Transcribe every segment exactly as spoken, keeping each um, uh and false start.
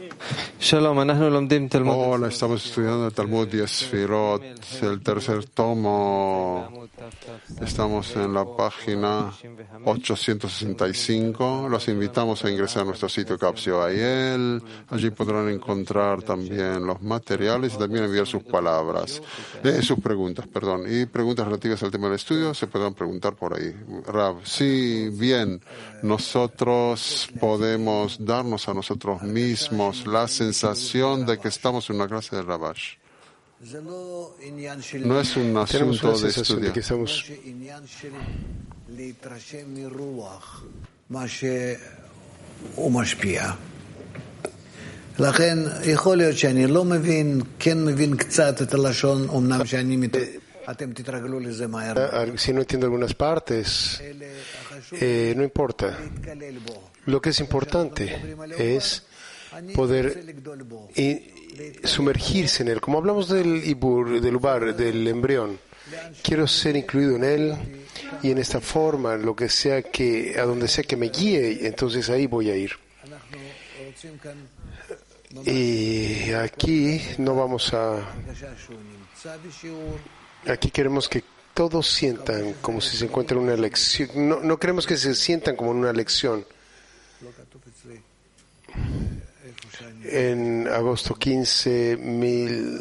Hola, estamos estudiando el Talmud y Sfirot, el tercer tomo. Estamos en la página ochocientos sesenta y cinco. Los invitamos a ingresar a nuestro sitio Capsio Ayel. Allí podrán encontrar también los materiales y también enviar sus palabras, eh, sus preguntas, perdón. Y preguntas relativas al tema del estudio se podrán preguntar por ahí. Rav, sí, bien, nosotros podemos darnos a nosotros mismos la sensación de que estamos en una clase de Rabash. No es un asunto de estudio. De que estamos... Si no entiendo algunas partes, eh, no importa. Lo que es importante es poder y sumergirse en él. Como hablamos del ibur, del ubar, del embrión, quiero ser incluido en él y en esta forma, lo que sea que, a donde sea que me guíe, entonces ahí voy a ir. Y aquí no vamos a... Aquí queremos que todos sientan como si se encuentran en una lección. No, no queremos que se sientan como en una lección. En agosto quince, mil...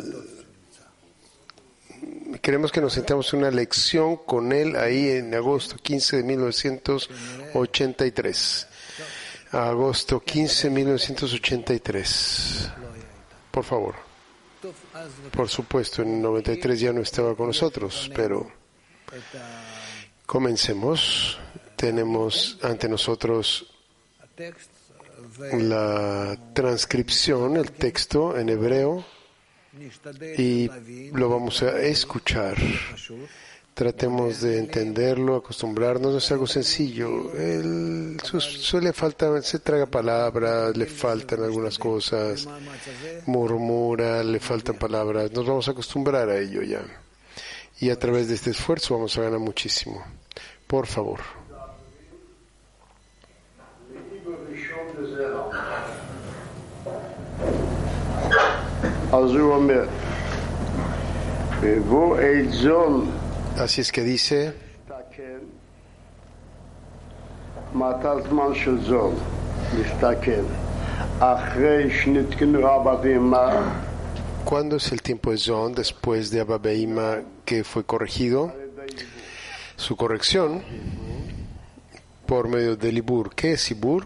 Queremos que nos sentamos en una lección con él ahí en agosto quince de mil novecientos ochenta y tres. Agosto quince, mil novecientos ochenta y tres. Por favor. Por supuesto, en noventa y tres ya no estaba con nosotros, pero comencemos. Tenemos ante nosotros la transcripción, el texto en hebreo, y lo vamos a escuchar. Tratemos de entenderlo, acostumbrarnos, es algo sencillo. Él su, suele faltar, se traga palabras, le faltan algunas cosas, murmura, le faltan palabras. Nos vamos a acostumbrar a ello ya. Y a través de este esfuerzo vamos a ganar muchísimo. Por favor. Así es que dice, ¿cuándo es el tiempo de Zon después de Abba Beima que fue corregido? Su corrección por medio del Ibur. ¿Qué es Ibur?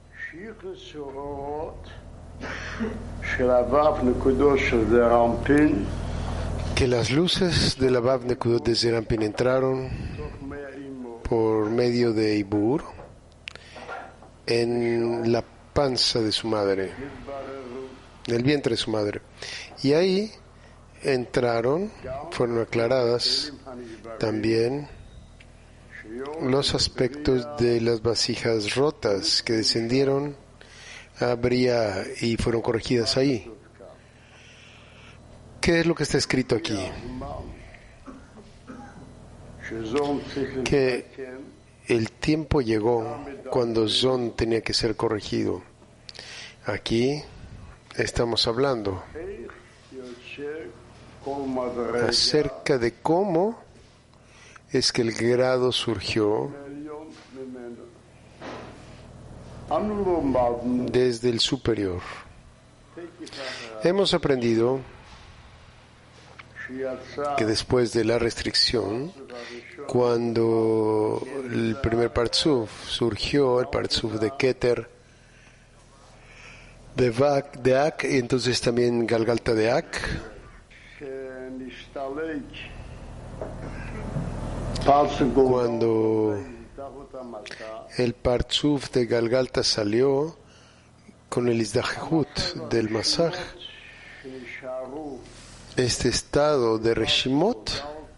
Que las luces de la Vav Nekudot de Zerampin entraron por medio de Ibur en la panza de su madre, en el vientre de su madre. Y ahí entraron, fueron aclaradas también los aspectos de las vasijas rotas que descendieron a Bria y fueron corregidas ahí. ¿Qué es lo que está escrito aquí? Que el tiempo llegó cuando Zon tenía que ser corregido. Aquí estamos hablando acerca de cómo es que el grado surgió desde el superior. Hemos aprendido que después de la restricción, cuando el primer Partzuf surgió, el Partzuf de Keter, de Vak, de Ak, y entonces también Galgalta de Ak, cuando el Partzuf de Galgalta salió con el Izdahut del Masaj, este estado de Reshimot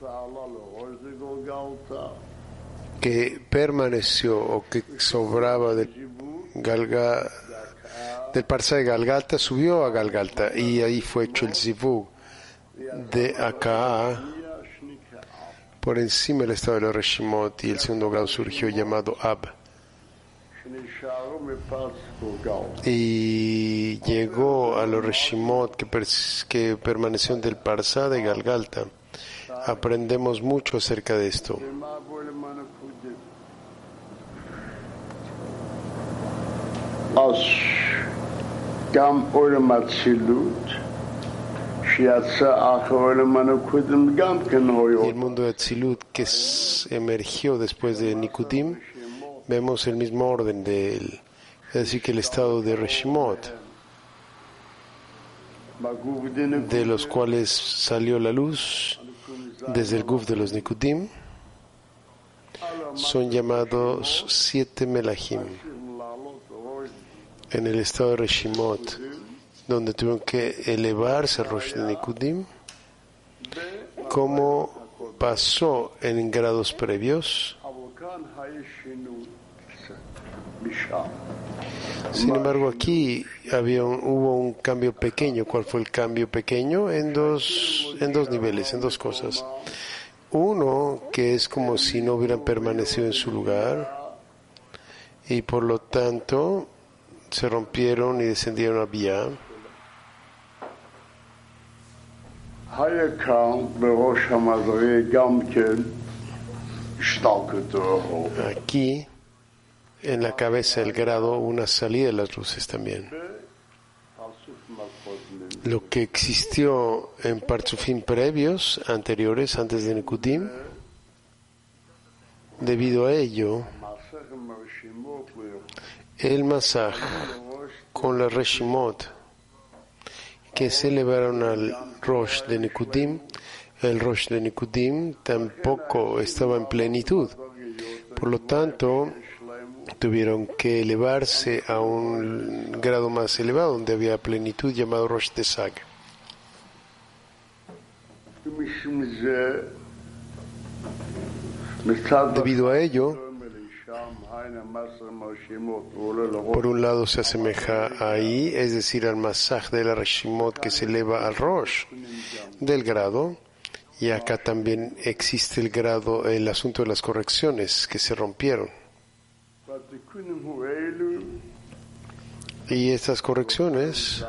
que permaneció o que sobraba del, Galga, del Parsa de Galgalta subió a Galgalta y ahí fue hecho el Zivug de acá por encima del estado de los Reshimot y el segundo grado surgió llamado Ab. Y y llegó a los Reshimot que, pers- que permanecieron del Parsá de Galgalta. Aprendemos mucho acerca de esto. Y el mundo de Atzilut que s- emergió después de Nikudim, vemos el mismo orden de él, es decir, que el estado de Reshimot, de los cuales salió la luz desde el Guf de los Nikudim, son llamados siete Melahim. En el estado de Reshimot, donde tuvieron que elevarse a Rosh de Nikudim, como pasó en grados previos. Sin embargo, aquí había un, hubo un cambio pequeño. ¿Cuál fue el cambio pequeño? En dos, en dos niveles, en dos cosas. Uno, que es como si no hubieran permanecido en su lugar y por lo tanto se rompieron y descendieron a Bia. Aquí, en la cabeza del grado, una salida de las luces también. Lo que existió en Partzufim previos, anteriores, antes de Nikudim, debido a ello, el Masaj con la Reshimot que se elevaron al Rosh de Nikudim, el Rosh de Nikudim tampoco estaba en plenitud. Por lo tanto, tuvieron que elevarse a un grado más elevado, donde había plenitud, llamado Rosh de Sag. Debido a ello, por un lado se asemeja ahí, es decir, al Masaj de la Reshimot que se eleva al Rosh del grado, y acá también existe el grado, el asunto de las correcciones que se rompieron. Y estas correcciones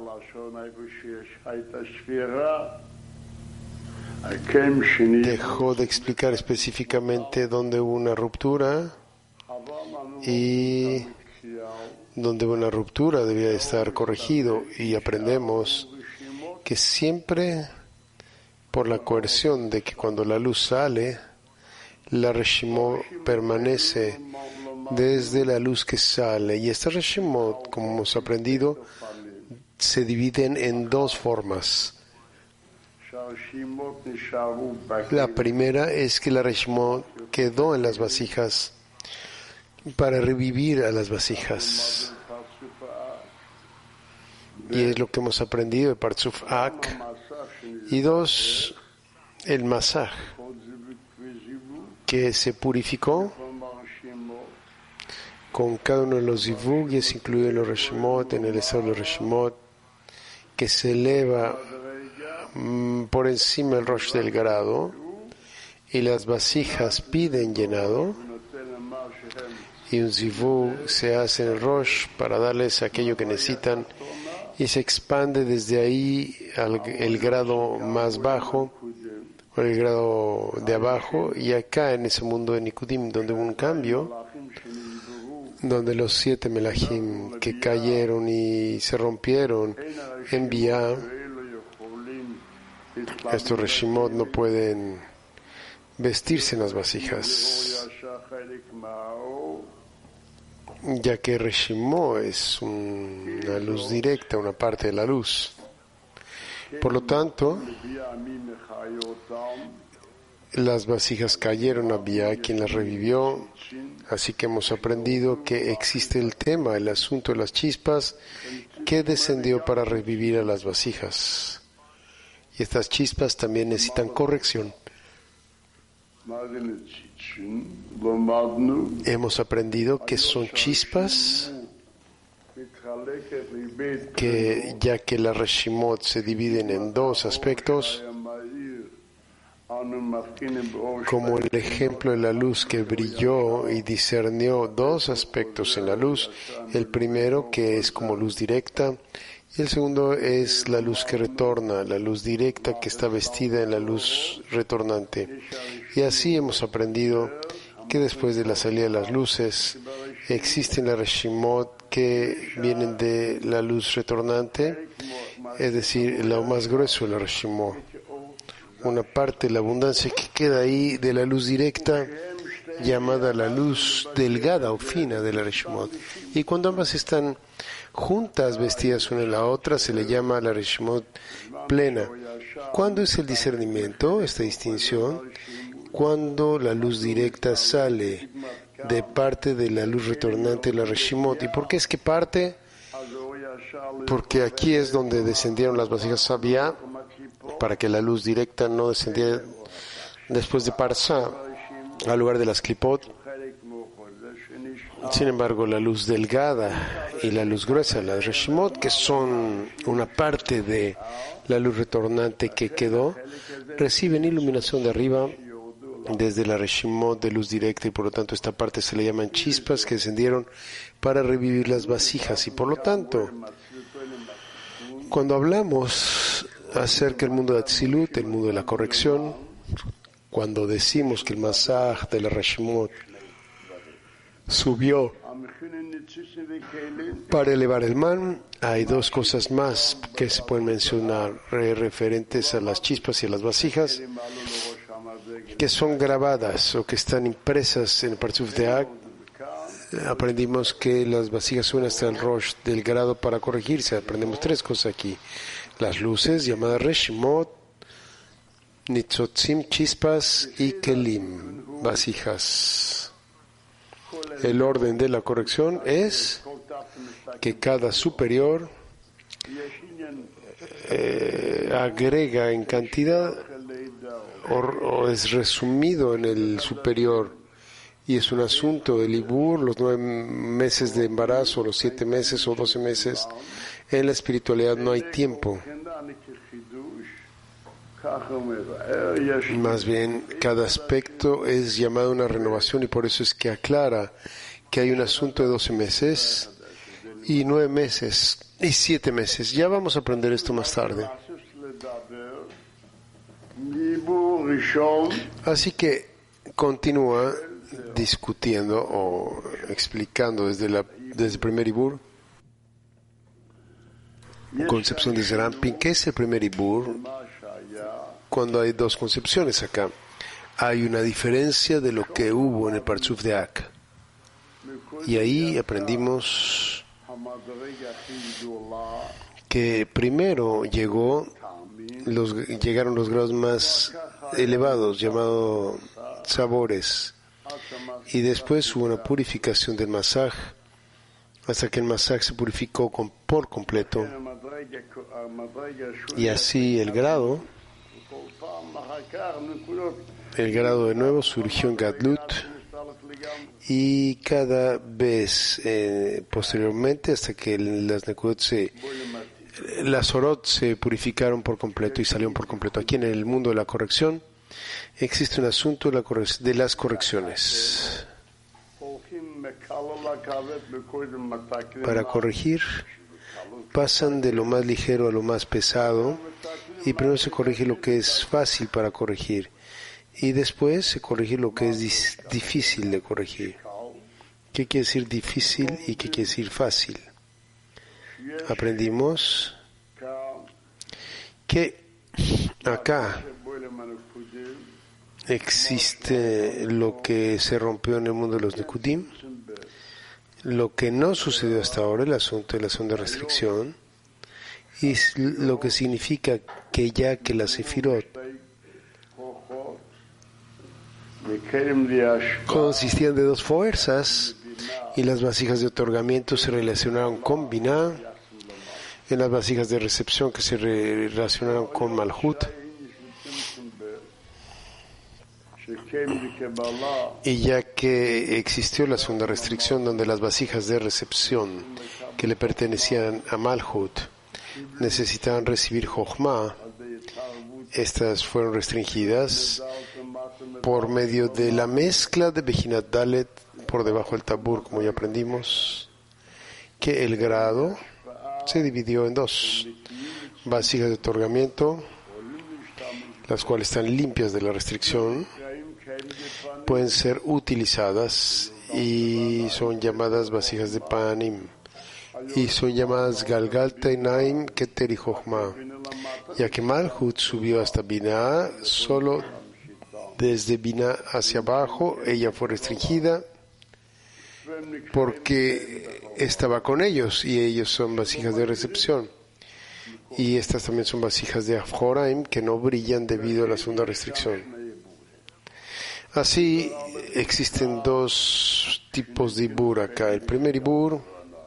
dejó de explicar específicamente dónde hubo una ruptura y donde hubo una ruptura debía estar corregido, y aprendemos que siempre por la coerción de que cuando la luz sale, la Reshimot permanece desde la luz que sale, y esta Reshimot, como hemos aprendido, se dividen en dos formas. La primera es que la Reshimot quedó en las vasijas para revivir a las vasijas, y es lo que hemos aprendido de Partzuf Ak. Y dos, el Masaj, que se purificó con cada uno de los zivug, y es incluido en los Reshimot, en el estado de los Reshimot, que se eleva mm, por encima del Rosh del grado, y las vasijas piden llenado, y un zivug se hace en el Rosh para darles aquello que necesitan, y se expande desde ahí al el grado más bajo, o el grado de abajo, y acá en ese mundo de Nikudim, donde hubo un cambio, donde los siete Melahim que cayeron y se rompieron en Bia, estos Reshimot no pueden vestirse en las vasijas, ya que Reshimot es una luz directa, una parte de la luz. Por lo tanto, las vasijas cayeron a Bia, quien las revivió. Así que hemos aprendido que existe el tema, el asunto de las chispas, que descendió para revivir a las vasijas. Y estas chispas también necesitan corrección. Hemos aprendido que son chispas que, ya que las Reshimot se dividen en dos aspectos, como el ejemplo de la luz que brilló y discernió dos aspectos en la luz. El primero, que es como luz directa, y el segundo es la luz que retorna, la luz directa que está vestida en la luz retornante. Y así hemos aprendido que después de la salida de las luces existen las Reshimot que vienen de la luz retornante, es decir, el lado más grueso de la Reshimot. Una parte de la abundancia que queda ahí de la luz directa, llamada la luz delgada o fina de la Reshimot. Y cuando ambas están juntas, vestidas una en la otra, se le llama la Reshimot plena. ¿Cuándo es el discernimiento, esta distinción? Cuando la luz directa sale de parte de la luz retornante de la Reshimot. ¿Y por qué es que parte? Porque aquí es donde descendieron las vasijas Sabia, para que la luz directa no descendiera después de Parsa al lugar de las Klipot. Sin embargo, la luz delgada y la luz gruesa, las Reshimot, que son una parte de la luz retornante que quedó, reciben iluminación de arriba desde la Reshimot de luz directa, y por lo tanto esta parte se le llaman chispas que descendieron para revivir las vasijas. Y por lo tanto, cuando hablamos acerca del mundo de Atzilut, el mundo de la corrección, cuando decimos que el masaj de la Reshimot subió para elevar el man, hay dos cosas más que se pueden mencionar referentes a las chispas y a las vasijas, que son grabadas o que están impresas en el Parsuf de Ag. Aprendimos que las vasijas suben hasta el Rosh del grado para corregirse. Aprendemos tres cosas aquí: las luces llamadas Reshimot, Nitzotzim, chispas, y Kelim, vasijas. El orden de la corrección es que cada superior eh, agrega en cantidad o, o es resumido en el superior, y es un asunto del Ibur, los nueve meses de embarazo, los siete meses o doce meses. En la espiritualidad no hay tiempo. Más bien, cada aspecto es llamado una renovación, y por eso es que aclara que hay un asunto de doce meses y nueve meses y siete meses. Ya vamos a aprender esto más tarde. Así que continúa discutiendo o explicando desde, la, desde el primer Ibur, concepción de Zerampin. ¿Qué es el primer Ibur? Cuando hay dos concepciones acá, hay una diferencia de lo que hubo en el Parsuf de Ak, y ahí aprendimos que primero llegó los, llegaron los grados más elevados, llamados sabores, y después hubo una purificación del masaj, hasta que el masaj se purificó con, por completo, y así el grado El grado de nuevo surgió en Gadlut, y cada vez eh, posteriormente, hasta que las Nekudot se, las Orot se purificaron por completo y salieron por completo. Aquí en el mundo de la corrección existe un asunto de, la corre- de las correcciones. Para corregir, pasan de lo más ligero a lo más pesado, y primero se corrige lo que es fácil para corregir, y después se corrige lo que es dis- difícil de corregir. ¿Qué quiere decir difícil y qué quiere decir fácil? Aprendimos que acá existe lo que se rompió en el mundo de los Nekudim, lo que no sucedió hasta ahora, el asunto de la zona de restricción, y lo que significa que ya que la Sefirot consistían de dos fuerzas, y las vasijas de otorgamiento se relacionaron con Binah, en las vasijas de recepción que se relacionaron con Malhut, y ya que existió la segunda restricción donde las vasijas de recepción que le pertenecían a Malhut necesitaban recibir Jochma, estas fueron restringidas por medio de la mezcla de Bejinat Dalet por debajo del tabur, como ya aprendimos, que el grado se dividió en dos vasijas de otorgamiento, las cuales están limpias de la restricción, pueden ser utilizadas y son llamadas vasijas de Panim, y son llamadas Galgal Teinaim Keteri Jochma, ya que Malhut subió hasta Binah, solo desde Binah hacia abajo ella fue restringida porque estaba con ellos y ellos son vasijas de recepción. Y estas también son vasijas de Afjoraim que no brillan debido a la segunda restricción. Así existen dos tipos de Ibur acá. El primer Ibur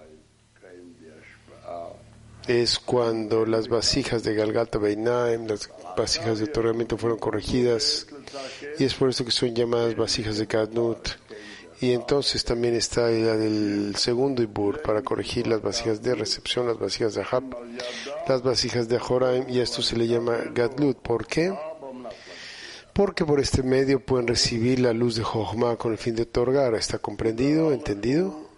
es cuando las vasijas de Galgalta Beinaim, las vasijas de otorgamiento fueron corregidas, y es por eso que son llamadas vasijas de Kadnut. Y entonces también está la del segundo Ibur para corregir las vasijas de recepción, las vasijas de Ahab, las vasijas de Ajoraim, y esto se le llama Gadlut. ¿Por qué? Porque por este medio pueden recibir la luz de Jochma con el fin de otorgar. ¿Está comprendido? ¿Entendido?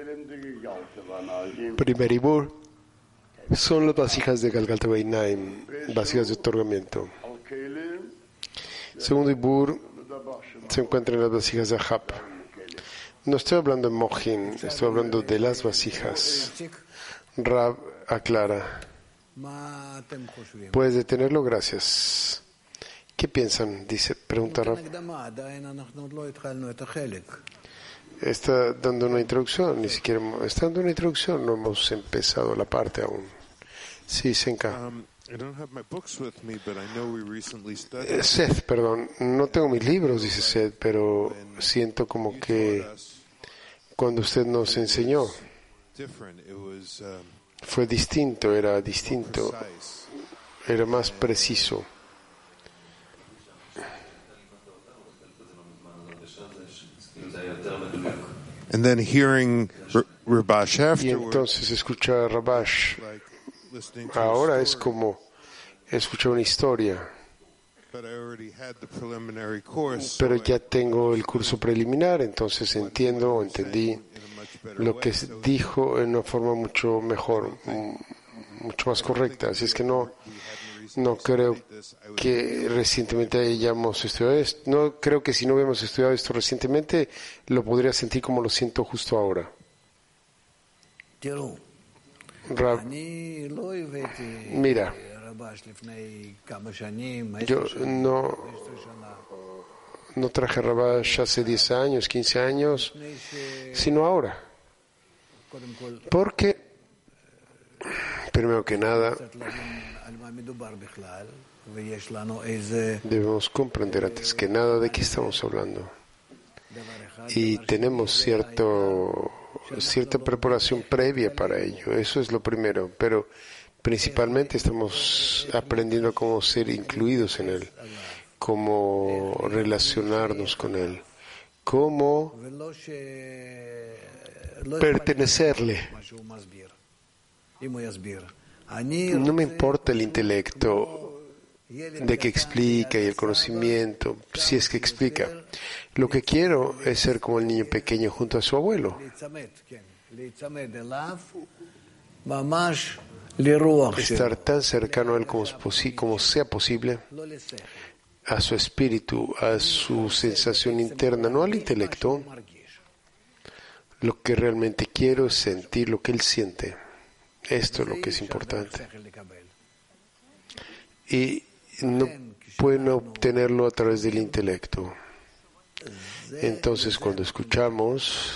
Primer Ibur son las vasijas de Galgalta Beinaim, vasijas de otorgamiento. Segundo Ibur se encuentra en las vasijas de Ahab. No estoy hablando de Mojin, estoy hablando de las vasijas. Rab aclara. ¿Puedes detenerlo? Gracias. ¿Qué piensan? Dice, pregunta Rab. Está dando una introducción, ni siquiera está dando una introducción, no hemos empezado la parte aún. Sí, Senka. Eh, Seth, perdón, no tengo mis libros, dice Seth, pero siento como que cuando usted nos enseñó fue distinto, era distinto, era más preciso. And then hearing Rabash afterwards, y entonces escuchar a Rabash. Ahora es como escuchar una historia, pero ya tengo el curso preliminar, entonces entiendo o entendí lo que dijo en una forma mucho mejor, mucho más correcta. Así es que no, no creo que recientemente hayamos estudiado esto. No creo que si no hubiéramos estudiado esto recientemente, lo podría sentir como lo siento justo ahora. Rab, mira, yo no, no traje Rabash hace diez años, quince años, sino ahora. Porque, primero que nada, debemos comprender antes que nada de qué estamos hablando. Y tenemos cierto, cierta preparación previa para ello. Eso es lo primero. Pero principalmente estamos aprendiendo cómo ser incluidos en Él, cómo relacionarnos con Él, cómo pertenecerle. No me importa el intelecto de que explica y el conocimiento, si es que explica. Lo que quiero es ser como el niño pequeño junto a su abuelo. Estar tan cercano a él como, como sea posible, a su espíritu, a su sensación interna, no al intelecto. Lo que realmente quiero es sentir lo que él siente. Esto es lo que es importante. Y no pueden obtenerlo a través del intelecto. Entonces, cuando escuchamos,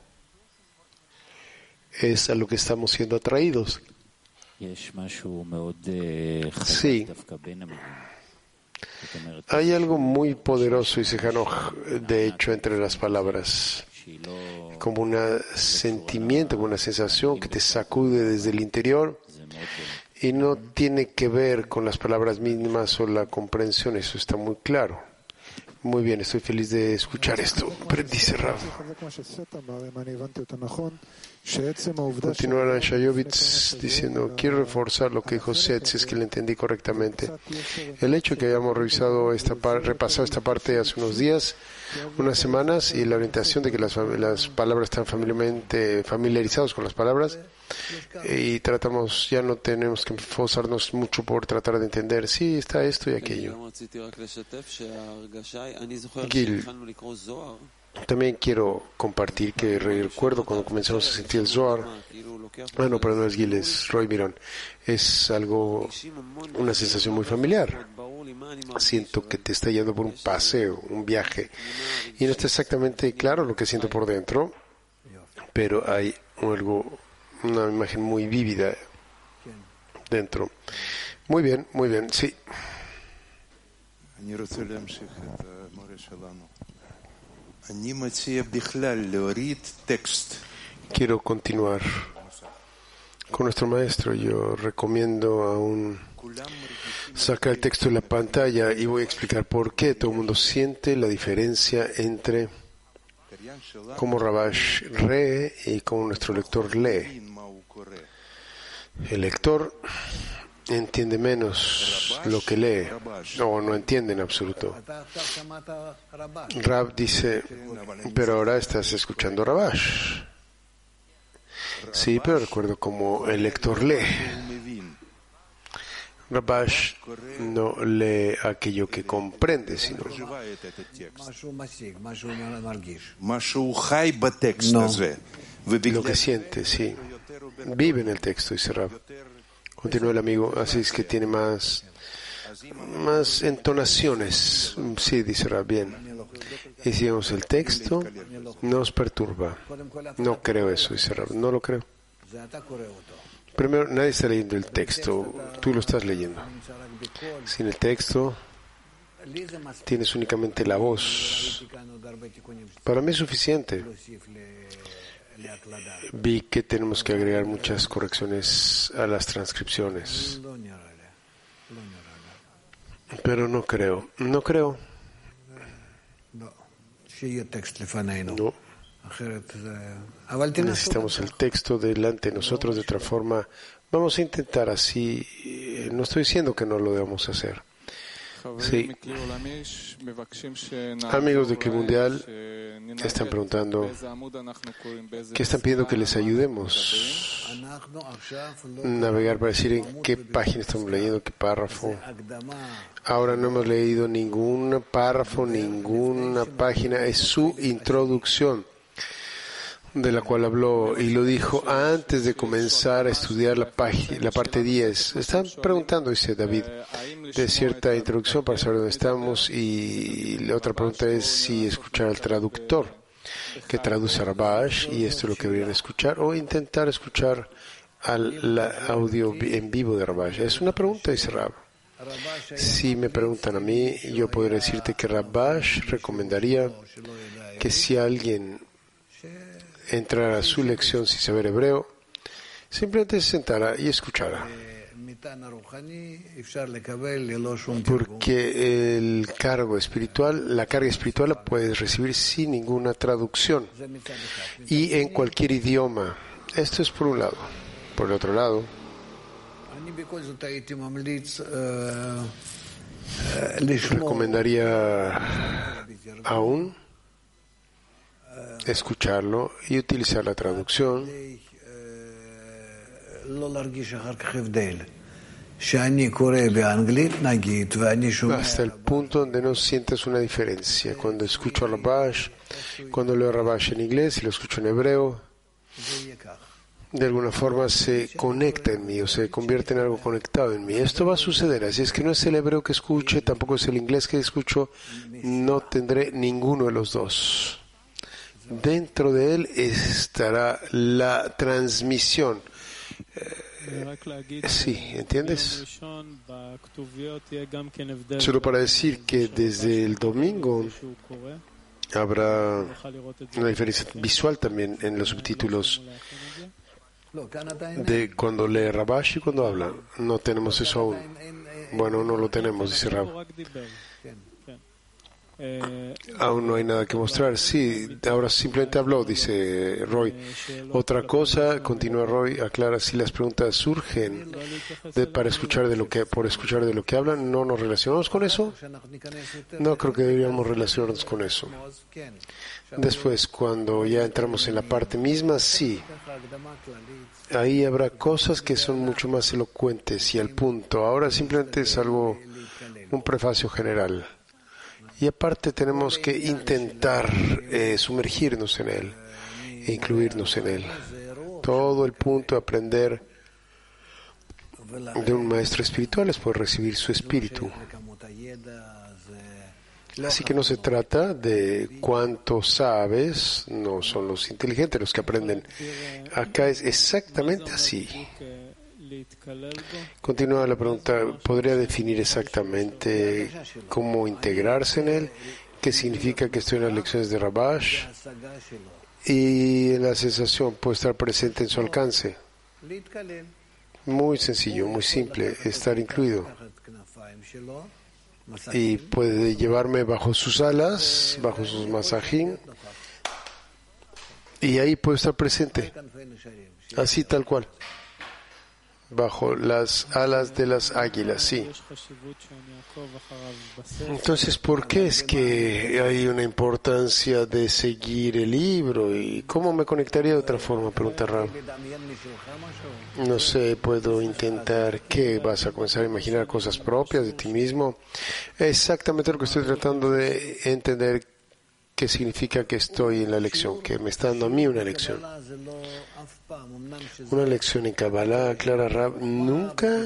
es a lo que estamos siendo atraídos. Sí. Hay algo muy poderoso, dice Hanoch, de hecho, entre las palabras. Como un sentimiento, como una sensación que te sacude desde el interior. Y no tiene que ver con las palabras mínimas o la comprensión, eso está muy claro. Muy bien, estoy feliz de escuchar esto. Dice Rav. Continúa Ran Shayovitz diciendo, quiero reforzar lo que dijo Seth, si es que le entendí correctamente. El hecho que hayamos revisado esta par, repasado esta parte hace unos días, unas semanas, y la orientación de que las, las palabras están familiarmente familiarizados con las palabras, y tratamos, ya no tenemos que esforzarnos mucho por tratar de entender, sí, está esto y aquello. Gil, también quiero compartir que recuerdo cuando comenzamos a sentir el Zohar. Ah, no, pero no es Gil, es Roy Mirón. Es algo, una sensación muy familiar. Siento que te está yendo por un paseo, un viaje. Y no está exactamente claro lo que siento por dentro, pero hay algo, una imagen muy vívida dentro. Muy bien, muy bien, sí. Quiero continuar con nuestro maestro. Yo recomiendo aún sacar el texto de la pantalla y voy a explicar por qué todo el mundo siente la diferencia entre cómo Rabash lee y cómo nuestro lector lee. El lector entiende menos lo que lee, o no entiende en absoluto. Rab dice, pero ahora estás escuchando a Rabash. Sí, pero recuerdo cómo el lector lee. Rabash no lee aquello que comprende, sino lo que siente, sí. Vive en el texto, dice Rab. Continúa el amigo, así es que tiene más, más entonaciones. Sí, dice Rab, bien. Y si vemos el texto, nos perturba. No creo eso, dice Rab, no lo creo. Primero, nadie está leyendo el texto, tú lo estás leyendo. Sin el texto, tienes únicamente la voz. Para mí es suficiente. Vi que tenemos que agregar muchas correcciones a las transcripciones. Pero no creo, no creo. No. Necesitamos el texto delante de nosotros de otra forma. Vamos a intentar así. No estoy diciendo que no lo debamos hacer. Sí. Amigos de Clip Mundial están preguntando, ¿qué están pidiendo que les ayudemos? Navegar para decir en qué página estamos leyendo, qué párrafo. Ahora no hemos leído ningún párrafo, ninguna página. Es su introducción, de la cual habló y lo dijo antes de comenzar a estudiar la, página, la parte diez. Están preguntando, dice David, de cierta introducción para saber dónde estamos, y la otra pregunta es si escuchar al traductor que traduce a Rabash, y esto es lo que deberían escuchar, o intentar escuchar al audio en vivo de Rabash. Es una pregunta, dice Rab. Si me preguntan a mí, yo podría decirte que Rabash recomendaría que si alguien entrara a su lección sin saber hebreo, simplemente se sentara y escuchara. Porque el cargo espiritual, la carga espiritual la puedes recibir sin ninguna traducción y en cualquier idioma. Esto es por un lado. Por el otro lado, recomendaría aún escucharlo y utilizar la traducción hasta el punto donde no sientes una diferencia. Cuando escucho a Rabash, cuando leo a Rabash en inglés y lo escucho en hebreo, de alguna forma se conecta en mí o se convierte en algo conectado en mí. Esto va a suceder, así es que no es el hebreo que escuche, tampoco es el inglés que escucho, no tendré ninguno de los dos. Dentro de él estará la transmisión. Eh, sí, ¿entiendes? Solo para decir que desde el domingo habrá una diferencia visual también en los subtítulos de cuando lee Rabash y cuando habla. No tenemos eso aún. Bueno, no lo tenemos, dice Rab. Aún no hay nada que mostrar. Sí, ahora simplemente habló, dice Roy. Otra cosa, continúa Roy, aclara, si las preguntas surgen de, para escuchar de lo que, por escuchar de lo que hablan, ¿no nos relacionamos con eso? No creo que deberíamos relacionarnos con eso. Después, cuando ya entramos en la parte misma, sí. Ahí habrá cosas que son mucho más elocuentes y al punto. Ahora simplemente es algo, un prefacio general. Y aparte tenemos que intentar eh, sumergirnos en él e incluirnos en él. Todo el punto de aprender de un maestro espiritual es poder recibir su espíritu. Así que no se trata de cuánto sabes, no son los inteligentes los que aprenden. Acá es exactamente así. Continúa la pregunta, ¿podría definir exactamente cómo integrarse en él? ¿Qué significa que estoy en las lecciones de Rabash? Y la sensación puede estar presente en su alcance. Muy sencillo, muy simple, estar incluido. Y puede llevarme bajo sus alas, bajo sus masajín, y ahí puedo estar presente, así tal cual. Bajo las alas de las águilas, sí. Entonces, ¿por qué es que hay una importancia de seguir el libro? ¿Y cómo me conectaría de otra forma? Pregunta Rab. No sé, puedo intentar. ¿Qué? ¿Vas a comenzar a imaginar cosas propias de ti mismo? Exactamente lo que estoy tratando de entender. ¿Qué significa que estoy en la lección? Que me está dando a mí una lección. Una lección en Kabbalah, Clara Rab, nunca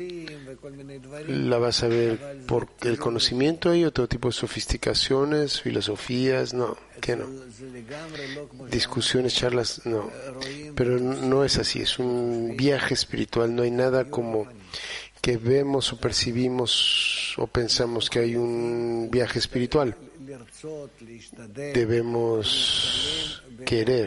la vas a ver por el conocimiento ahí, otro tipo de sofisticaciones, filosofías, no, que no. Discusiones, charlas, no. Pero no es así, es un viaje espiritual, no hay nada como que vemos o percibimos o pensamos que hay un viaje espiritual. Debemos querer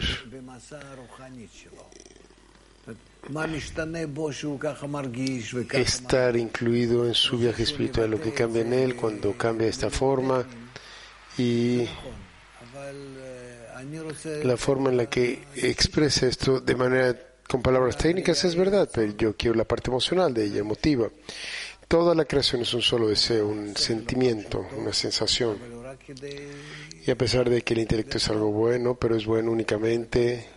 estar incluido en su viaje espiritual, lo que cambia en él cuando cambia de esta forma y la forma en la que expresa esto de manera con palabras técnicas es verdad, pero yo quiero la parte emocional de ella, emotiva. Toda la creación es un solo deseo, un sentimiento, una sensación. Y a pesar de que el intelecto es algo bueno, pero es bueno únicamente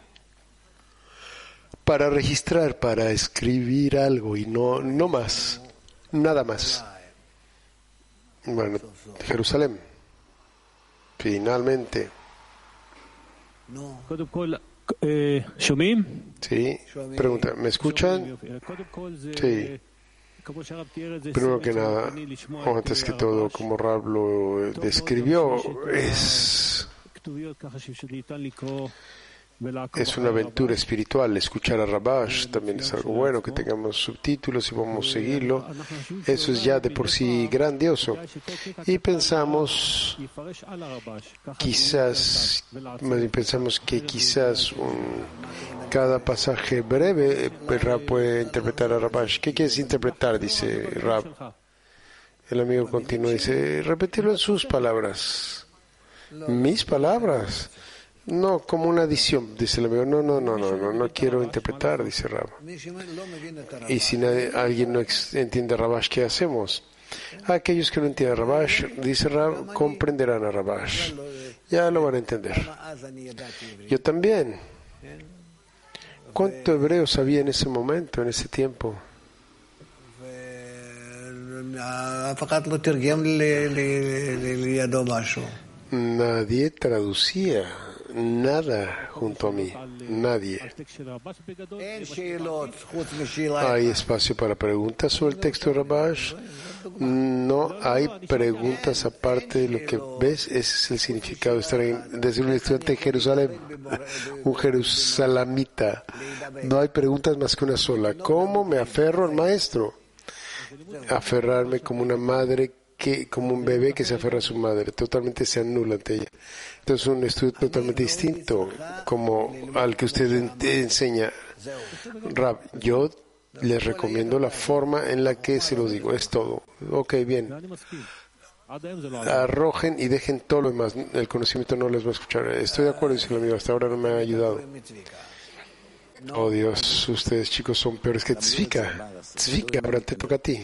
para registrar, para escribir algo y no, no más, nada más. Bueno, Jerusalén, finalmente. Sí, pregunta, ¿me escuchan? Sí. Primero que nada, o antes que todo, como Rab lo describió, es, es una aventura espiritual. Escuchar a Rabash también es algo bueno, que tengamos subtítulos y podamos seguirlo. Eso es ya de por sí grandioso. Y pensamos, quizás, más bien pensamos que quizás un, cada pasaje breve, Rab puede interpretar a Rabash. ¿Qué quieres interpretar? Dice Rab. El amigo continúa, dice, repetirlo en sus palabras. ¿Mis palabras? No, como una adición, dice el amigo. No, no, no, no, no, no quiero interpretar, dice Rab. Y si nadie, alguien no ex, entiende a Rabash, ¿qué hacemos? Aquellos que no entienden a Rabash, dice Rab, comprenderán a Rabash. Ya lo van a entender. Yo también. ¿Cuánto hebreo sabía en ese momento, en ese tiempo? Nadie traducía nada junto a mí, nadie. ¿Hay espacio para preguntas sobre el texto de Rabash? No hay preguntas aparte de lo que ves. Ese es el significado de estar en, de ser un estudiante de Jerusalén, un jerusalamita. No hay preguntas más que una sola. ¿Cómo me aferro al maestro? Aferrarme como una madre que, como un bebé que se aferra a su madre, totalmente se anula ante ella. Entonces un estudio totalmente distinto como al que usted enseña. Rab, yo les recomiendo la forma en la que se lo digo, es todo. Ok, bien. arrojen y dejen todo lo demás. El conocimiento no les va a escuchar. Estoy de acuerdo, dice el amigo. Hasta ahora no me ha ayudado. Oh Dios, ustedes chicos son peores que Tzvika. Tzvika, ahora te toca a ti.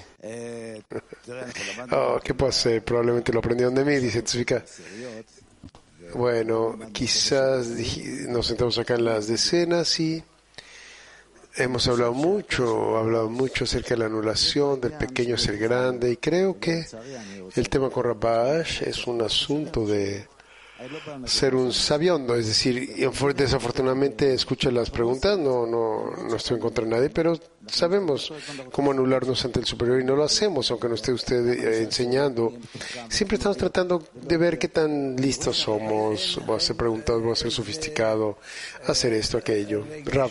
Oh, ¿qué pasa? Probablemente lo aprendieron de mí, dice Tzvika. Bueno, quizás nos sentamos acá en las decenas y hemos hablado mucho, hablado mucho acerca de la anulación, del pequeño ser grande, y creo que el tema con Rabash es un asunto de ser un sabiondo, es decir, desafortunadamente escucha las preguntas, no, no, no estoy en contra de nadie, pero sabemos cómo anularnos ante el superior y no lo hacemos, aunque no esté usted eh, enseñando. Siempre estamos tratando de ver qué tan listos somos, voy a hacer preguntas, voy a ser sofisticado, hacer esto, aquello. Rav,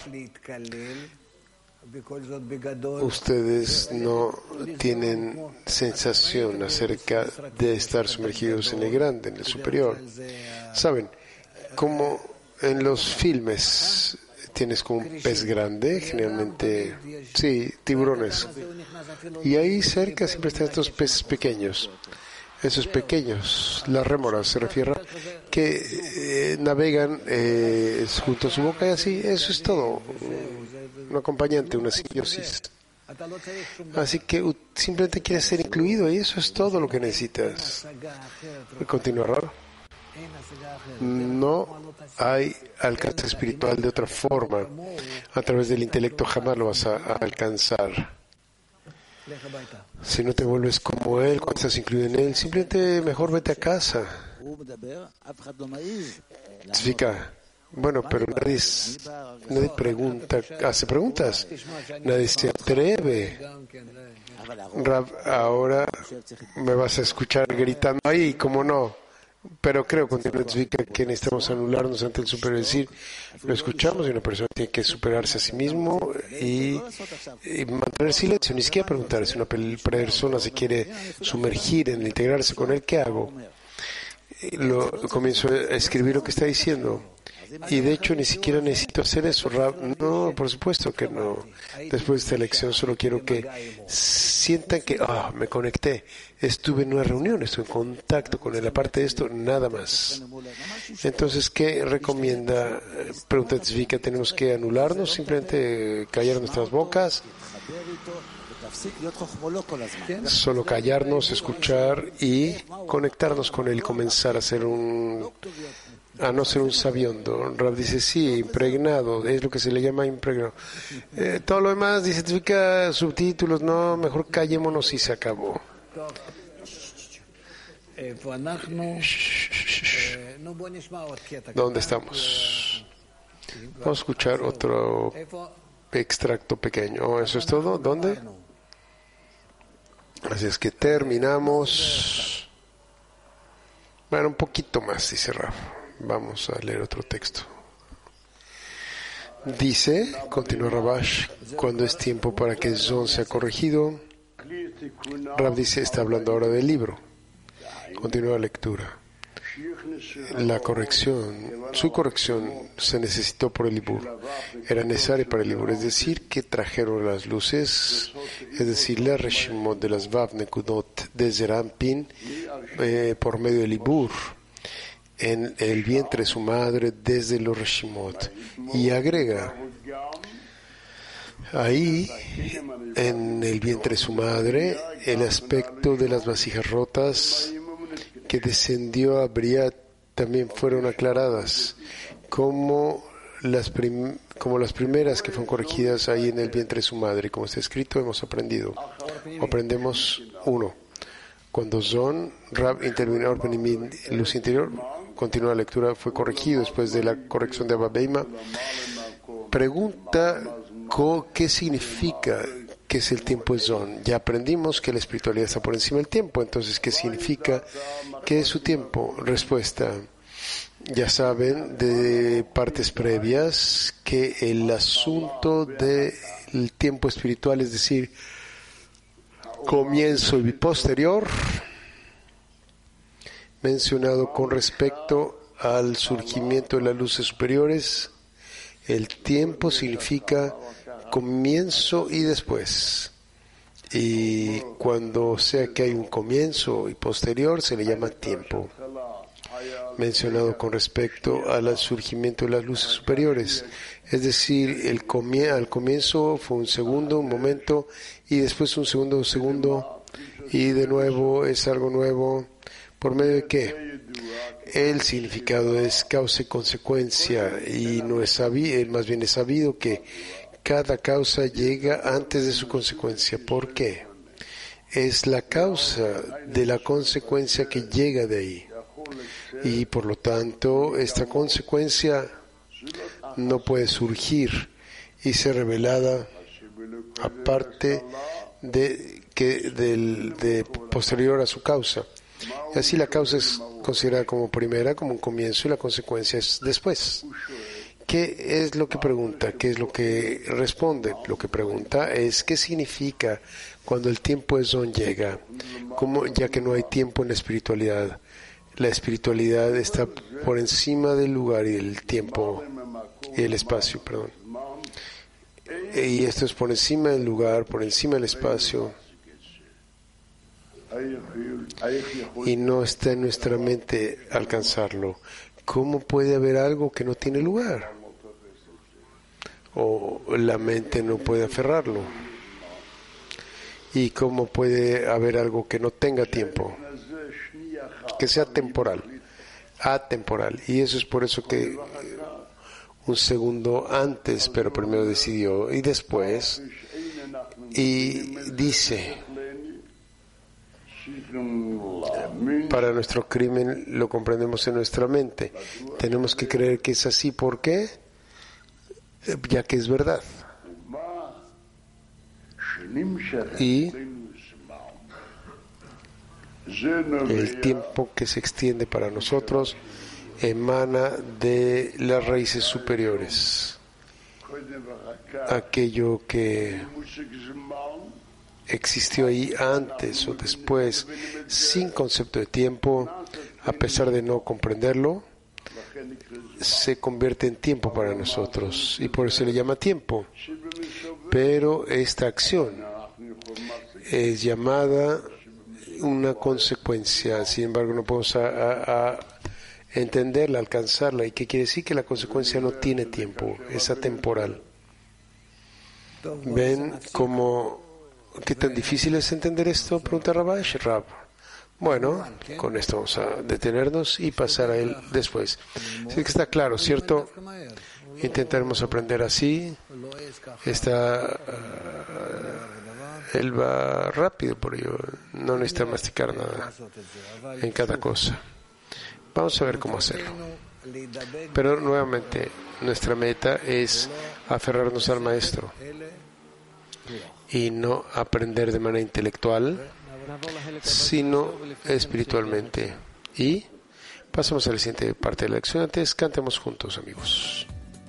ustedes no tienen sensación acerca de estar sumergidos en el grande, en el superior. Saben, como en los filmes tienes como un pez grande, generalmente, sí, tiburones, y ahí cerca siempre están estos peces pequeños. Esos pequeños, las rémoras se refiere, que eh, navegan eh, junto a su boca y así, eso es todo. Un acompañante, una simbiosis. Así que simplemente quieres ser incluido y eso es todo lo que necesitas. Continuar. No hay alcance espiritual de otra forma. A través del intelecto jamás lo vas a, a alcanzar. Si no te vuelves como Él, cuando estás incluido en Él, simplemente mejor vete a casa. Significa, bueno, pero nadie, nadie pregunta, hace preguntas, nadie se atreve. Rab, ahora me vas a escuchar gritando ahí, ¿cómo no? Pero creo, continúa Tzvika, que necesitamos anularnos ante el superior, es decir, lo escuchamos y una persona tiene que superarse a sí mismo y, y mantener silencio, ni siquiera preguntar. Si una persona se quiere sumergir en integrarse con él, ¿qué hago? Lo, comienzo a escribir lo que está diciendo. Y de hecho ni siquiera necesito hacer eso, Rab. No, por supuesto que no. Después de esta lección solo quiero que sientan que ah, me conecté, estuve en una reunión, estuve en contacto con él. Aparte de esto, nada más. Entonces, ¿qué recomienda? Pregunta Tzvika, ¿tenemos que anularnos? Simplemente callar nuestras bocas. Solo callarnos, escuchar y conectarnos con él, comenzar a ser un a no ser un sabiondo. Rav dice, sí, impregnado, es lo que se le llama impregnado. Eh, todo lo demás, dice, significa subtítulos, no, mejor callémonos y se acabó. ¿Dónde estamos? Vamos a escuchar otro extracto pequeño. Oh, ¿eso es todo? ¿Dónde? Así es que terminamos. Bueno, un poquito más, dice Rav. Vamos a leer otro texto. Dice, continúa Rabash, cuando es tiempo para que Zon sea corregido. Rav dice, está hablando ahora del libro. Continúa la lectura. La corrección, su corrección se necesitó por el Libur. Era necesaria para el Libur, es decir, que trajeron las luces, es decir, la Reshimot de las Vav Nekudot de Zerampin eh, por medio del Libur en el vientre de su madre desde los Reshimot. Y agrega, ahí, en el vientre de su madre, el aspecto de las vasijas rotas que descendió a Briat también fueron aclaradas, como las, prim- como las primeras que fueron corregidas ahí en el vientre de su madre. Como está escrito, hemos aprendido. Aprendemos uno. Cuando Zon, Rab intervino en luz interior, continúa la lectura, fue corregido después de la corrección de Abba Beima. Pregunta, ¿qué significa que es el tiempo de Zon? Ya aprendimos que la espiritualidad está por encima del tiempo, entonces, ¿qué significa que es su tiempo? Respuesta, ya saben de partes previas que el asunto del tiempo espiritual, es decir, comienzo y posterior, mencionado con respecto al surgimiento de las luces superiores, el tiempo significa comienzo y después. Y cuando sea que hay un comienzo y posterior, se le llama tiempo. Mencionado con respecto al surgimiento de las luces superiores. Es decir, el comie- al comienzo fue un segundo, un momento, y después un segundo, segundo, y de nuevo es algo nuevo. ¿Por medio de qué? El significado es causa y consecuencia, y no es sabido, más bien es sabido que cada causa llega antes de su consecuencia. ¿Por qué? Es la causa de la consecuencia que llega de ahí. Y por lo tanto, esta consecuencia no puede surgir y ser revelada aparte de que del de posterior a su causa. Y así la causa es considerada como primera, como un comienzo, y la consecuencia es después. ¿Qué es lo que pregunta? ¿Qué es lo que responde? Lo que pregunta es ¿qué significa cuando el tiempo es don llega? ¿Cómo, ya que no hay tiempo en la espiritualidad? La espiritualidad está por encima del lugar y del tiempo y el espacio, perdón. Y esto es por encima del lugar, por encima del espacio. Y no está en nuestra mente alcanzarlo. ¿Cómo puede haber algo que no tiene lugar? O la mente no puede aferrarlo. ¿Y cómo puede haber algo que no tenga tiempo? Que sea temporal, atemporal. Y eso es por eso que un segundo antes, pero primero decidió, y después, y dice, para nuestro crimen lo comprendemos en nuestra mente. Tenemos que creer que es así. ¿Por qué? Ya que es verdad. Y el tiempo que se extiende para nosotros emana de las raíces superiores. Aquello que existió ahí antes o después, sin concepto de tiempo, a pesar de no comprenderlo, se convierte en tiempo para nosotros y por eso se le llama tiempo. Pero esta acción es llamada una consecuencia, sin embargo no podemos a, a, a entenderla, alcanzarla. ¿Y qué quiere decir? Que la consecuencia no tiene tiempo, es atemporal. ¿Ven cómo, qué tan difícil es entender esto? Pregunta Rabash. Rab. Bueno, con esto vamos a detenernos y pasar a él después. Así que está claro, ¿cierto? Intentaremos aprender así. Está, uh, él va rápido, por ello no necesita masticar nada en cada cosa. Vamos a ver cómo hacerlo. Pero nuevamente, nuestra meta es aferrarnos al Maestro y no aprender de manera intelectual, sino espiritualmente. Y pasamos a la siguiente parte de la lección. Antes, cantemos juntos, amigos.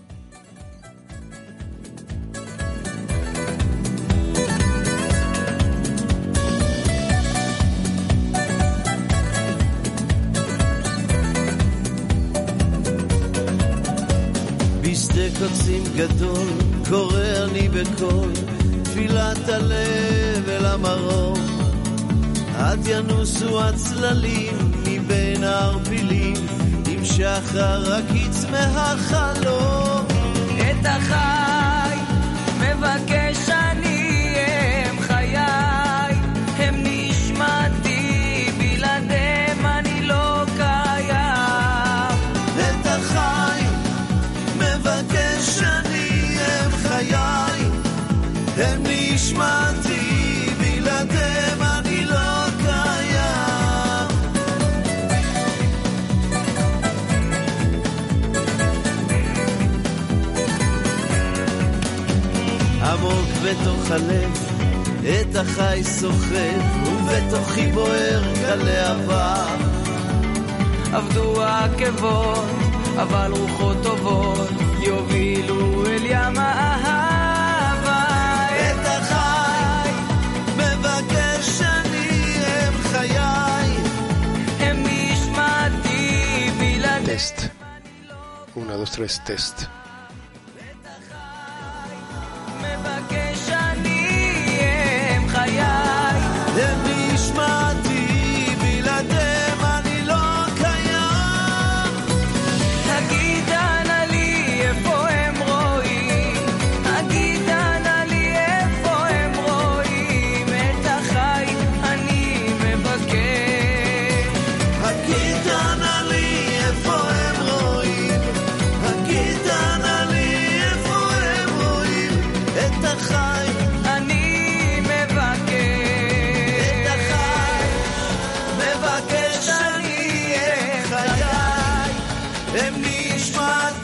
בשדה קוצים גדול קורא אני בקול תפילת הלב אל המרום עד ינוסו הצללים מבין הערפילים עם שחר הקיץ מהחלום את החי מבקש אני הם חיי הם נשמתי בלעדיהם אני לא קיים את החי מבקש אני הם חיי הם נשמתי בלעדיהם אני לא קיים עמוק בתוך הלב את החי סוחף ובתוכי בוער כלהבה עבדו העקבות אבל רוחות טובות יובילו אל ים האהבה את החי מבקש אני הם חיי הם נשמתי בלעדיהם Test. Uno, dos, tres, test. מבקש אני הם חיי נשמת